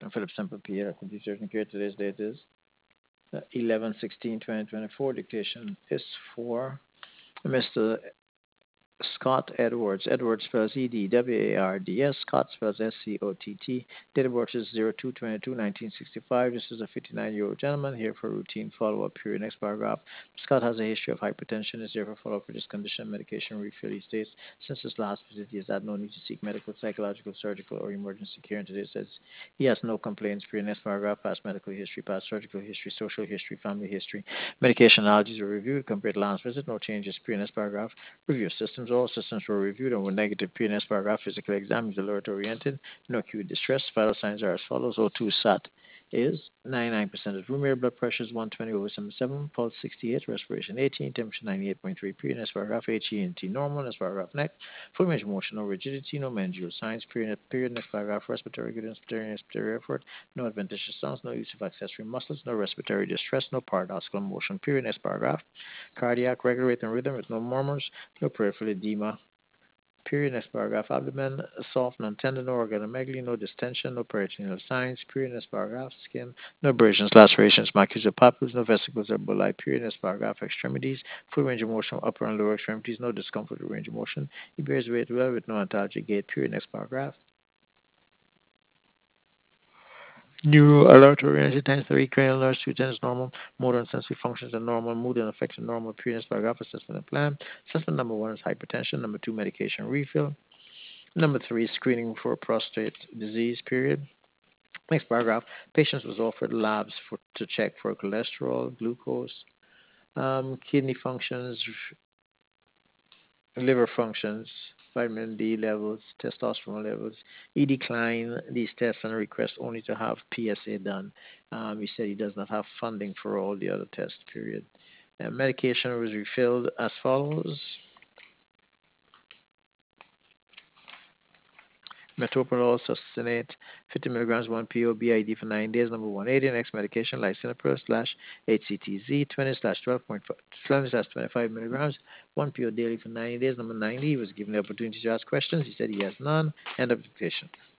Philip Semple Pierre, computer urgent care. Today's date is 11/16/2024. Dictation is for Mr. Scott Edwards. Edwards spells Edwards. Scott spells Scott. Date of birth is 02/22/1965. This is a 59-year-old gentleman here for routine follow-up period. Next paragraph. Scott has a history of hypertension. Is here for follow-up for this condition. Medication refill. He states since his last visit, he has had no need to seek medical, psychological, surgical, or emergency care. And today says he has no complaints. Period. Next paragraph. Past medical history, past surgical history, social history, family history. Medication allergies were reviewed compared to last visit. No changes. Period. Next paragraph. Review systems. All systems were reviewed and were negative. PNS paragraph. Physical exam is alert oriented. No acute distress. Vital signs are as follows. O2 SAT is 99% of room air. Blood pressure is 120/77. Pulse 68. Respiration 18. Temperature 98.3. PNS paragraph. HENT normal. Next paragraph. Neck. Full range of motion. No rigidity. No meningeal signs. Period. Next paragraph. Respiratory good. Respiratory effort. No adventitious sounds. No use of accessory muscles. No respiratory distress. No paradoxical motion. Period. Next paragraph. Cardiac regular rate and rhythm with no murmurs. No peripheral edema. Period. Next paragraph. Abdomen soft, non-tender, no organomegaly, no distension, no peritoneal signs. Period. Next paragraph. Skin, no abrasions, lacerations, macular papules, no vesicles or bulli. Period. Next paragraph. Extremities, full range of motion, upper and lower extremities, no discomfort or range of motion. He bears weight well with no antalgic gait. Period. Next paragraph. Neuro alert oriented times 3 cranial nerves, 2 tense normal, motor and sensory functions are normal, mood and affection normal. Period. Next paragraph. Assessment and plan. Assessment number 1 is hypertension. Number 2, medication refill. Number 3, screening for prostate disease. Period. Next paragraph. Patients was offered labs to check for cholesterol, glucose, kidney functions, liver functions, vitamin D levels, testosterone levels. He declined these tests and request only to have PSA done. He said he does not have funding for all the other tests. Period. Medication was refilled as follows. Metoprolol, succinate, 50 milligrams, 1 PO, BID for 9 days. Number 180, next medication, lisinopril slash HCTZ, 20 slash 20 slash 25 milligrams, 1 PO daily for 90 days. Number 90, he was given the opportunity to ask questions. He said he has none. End of dictation.